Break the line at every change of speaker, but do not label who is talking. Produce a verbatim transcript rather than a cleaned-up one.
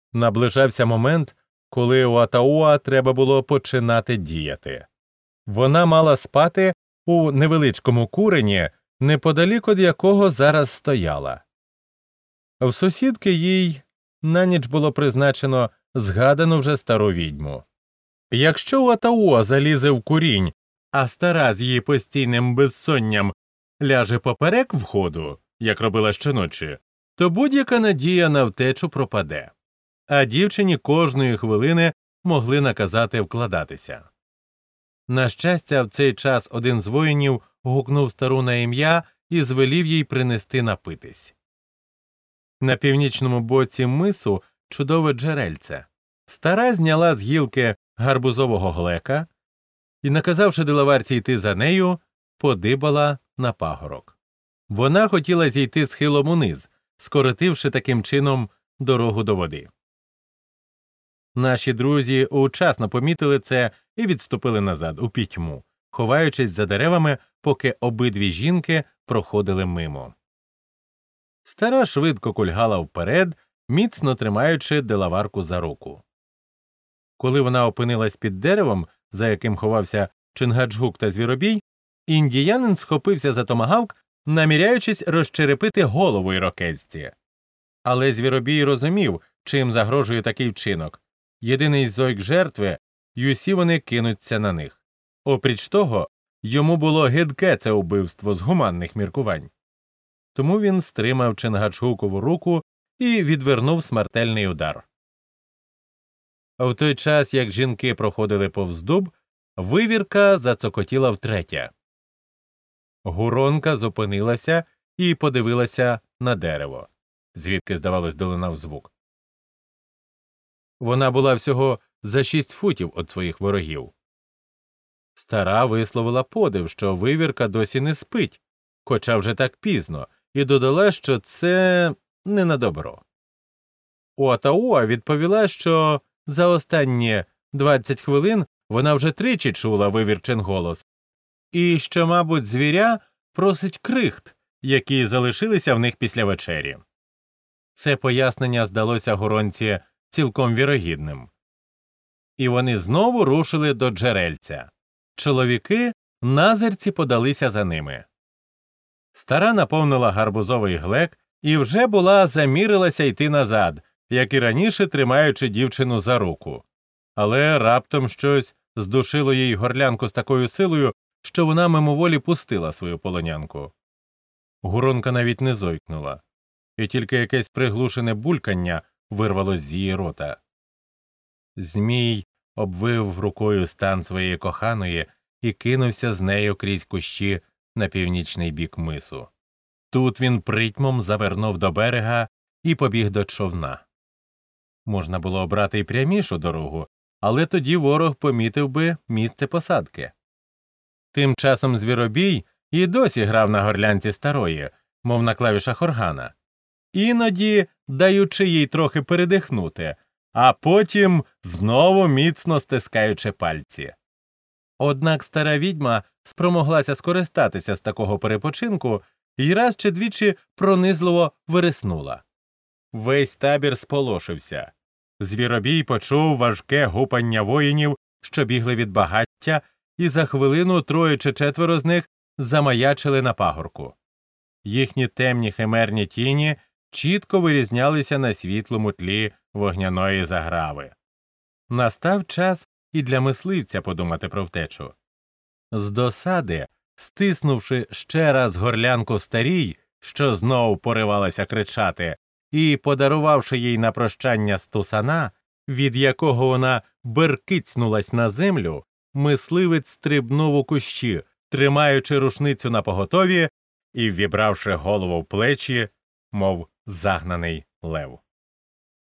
Наближався момент, коли Уатауа треба було починати діяти. Вона мала спати у невеличкому курені, неподалік від якого зараз стояла. В сусідки їй на ніч було призначено згадану вже стару відьму. Якщо Уатауа залізе в курінь, а стара з її постійним безсонням ляже поперек входу, як робила щоночі, то будь-яка надія на втечу пропаде, а дівчині кожної хвилини могли наказати вкладатися. На щастя, в цей час один з воїнів гукнув стару на ім'я і звелів їй принести напитись. На північному боці мису чудове джерельце. Стара зняла з гілки гарбузового глека і, наказавши делаварці йти за нею, подибала на пагорок. Вона хотіла зійти схилом униз, скоротивши таким чином дорогу до води. Наші друзі учасно помітили це і відступили назад, у пітьму, ховаючись за деревами, поки обидві жінки проходили мимо. Стара швидко кульгала вперед, міцно тримаючи делаварку за руку. Коли вона опинилась під деревом, за яким ховався Чингаджгук та Звіробій, індіянин схопився за томагавк, наміряючись розчерепити голову ірокезці. Але Звіробій розумів, чим загрожує такий вчинок. Єдиний зойк жертви, й усі вони кинуться на них. Опріч того, йому було гидке це убивство з гуманних міркувань. Тому він стримав Чингаджгукову руку і відвернув смертельний удар. В той час, як жінки проходили повз дуб, вивірка зацокотіла втретє. Гуронка зупинилася і подивилася на дерево, звідки, здавалось, долинав звук. Вона була всього за шість футів від своїх ворогів. Стара висловила подив, що вивірка досі не спить, хоча вже так пізно, і додала, що це не на добро. Уатауа відповіла, що за останні двадцять хвилин вона вже тричі чула вивірчин голос, і що, мабуть, звіря просить крихт, які залишилися в них після вечері. Це пояснення здалося Гуронці цілком вірогідним. І вони знову рушили до джерельця. Чоловіки назирці подалися за ними. Стара наповнила гарбузовий глек і вже була замірилася йти назад, як і раніше тримаючи дівчину за руку. Але раптом щось здушило їй горлянку з такою силою, що вона мимоволі пустила свою полонянку. Гуронка навіть не зойкнула, і тільки якесь приглушене булькання вирвалось з її рота. Змій обвив рукою стан своєї коханої і кинувся з нею крізь кущі на північний бік мису. Тут він притьмом завернув до берега і побіг до човна. Можна було обрати й прямішу дорогу, але тоді ворог помітив би місце посадки. Тим часом Звіробій і досі грав на горлянці старої, мов на клавішах органа, іноді даючи їй трохи передихнути, а потім знову міцно стискаючи пальці. Однак стара відьма спромоглася скористатися з такого перепочинку і раз чи двічі пронизливо вириснула. Весь табір сполошився. Звіробій почув важке гупання воїнів, що бігли від багаття, і за хвилину троє чи четверо з них замаячили на пагорку. Їхні темні химерні тіні чітко вирізнялися на світлому тлі вогняної заграви. Настав час і для мисливця подумати про втечу. З досади, стиснувши ще раз горлянку старій, що знов поривалася кричати, і подарувавши їй на прощання стусана, від якого вона беркицнулась на землю, мисливець стрибнув у кущі, тримаючи рушницю напоготові і ввібравши голову в плечі, мов загнаний лев.